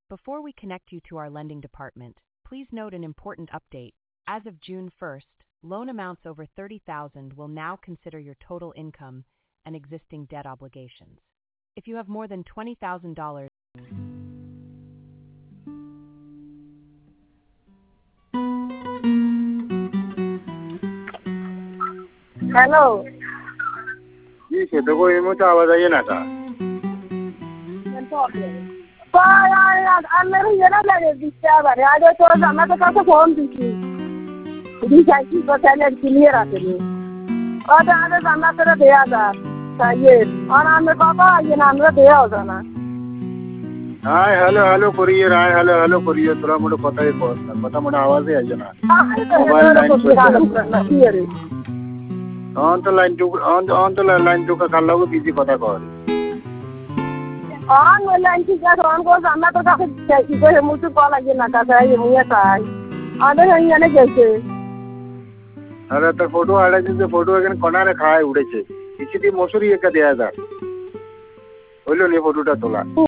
Before we connect you to our lending department, please note an important update. As of June 1st, loan amounts over $30,000 will now consider your total income and existing debt obligations. If you have more than $20,000, Hello. जी शेतो को इमोचा आवाज आई ना का I'm not discovered. I just told them not to come home to you. These are people telling clear at me. Other others are not the other. Yes, and I'm the papa, and I'm not the other. Hi hello courier hi hello courier थोड़ा मुझे पता है कौन सा पता मुझे आवाज ही आई ना मोबाइल लाइन तो लाइन टू का काला को बिजी पता कौन on line to get on goes I'm not talking to you go to call again na ka ये मुझे ताई आधे घंटे ने कैसे अरे तो फोटो आड़े जिसे फोटो अगर कोना ने खाए उड़े चे किसी दी मसूरी एक का दिया था बोलो नहीं फोटो टा तोला